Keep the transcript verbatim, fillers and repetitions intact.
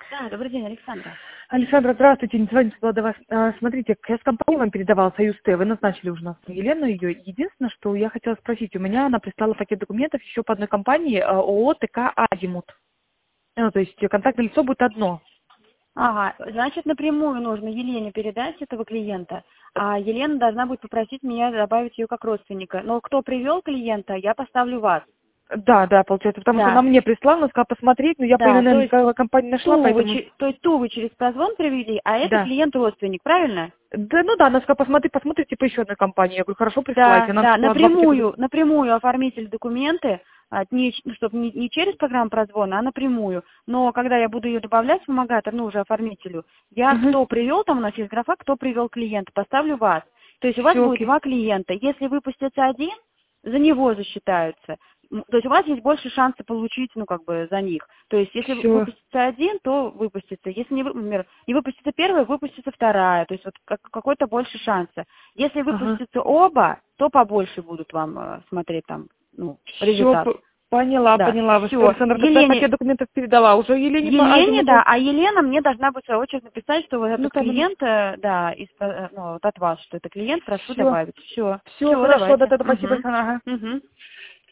Да, добрый день, Александра. Александра, здравствуйте, не звоню до вас. А, смотрите, я с компанией вам передавала Союз Т, вы назначили уже нас Елену ее. Единственное, что я хотела спросить, у меня она прислала пакет документов еще по одной компании а, ООО ТК Азимут. Ну, то есть контактное лицо будет одно. Ага, значит, напрямую нужно Елене передать этого клиента, а Елена должна будет попросить меня добавить ее как родственника. Но кто привел клиента, я поставлю вас. Да, да, получается, потому что она Да, мне прислала, она сказала посмотреть, но я по да, то есть наверное, компании нашла, ту вы, поэтому... че- то есть ту вы через прозвон привели, а это Да. клиент родственник, правильно? Да, ну да, она сказала, посмотри, посмотрите по еще одной компании. Я говорю, хорошо, присылайте. Да, Она да, сказала, два пакета. напрямую, напрямую оформитель документы, а, не, чтобы не, не через программу прозвона, а напрямую. Но когда я буду ее добавлять в вымогатор, ну уже оформителю, я Угу. кто привел, там у нас есть графа, кто привел клиента, поставлю вас. То есть у вас Все, будет окей. два клиента. Если выпустится один, за него засчитаются. М, То есть у вас есть больше шанса получить, ну, как бы, за них. То есть если вы- Все. выпустится один, то выпустится. Если не, вы- например, не выпустится первая, выпустится вторая. То есть вот как- какой-то больше шанса. Если Ага. выпустятся оба, то побольше будут вам э, смотреть там, ну, Все, результат. поняла, Да, поняла. Вы, все. Александр, тогда Елене, пакет документов передала. Уже Елене по Елене, Азимуту. да, а Елена мне должна быть в свою очередь написать, что вот Ну, этот там она. клиент, э, да, из, э, ну, вот от вас, что это клиент, прошу Все. добавить. Все, Все, все, хорошо, да, давайте. тогда спасибо. Угу. Ага. Угу.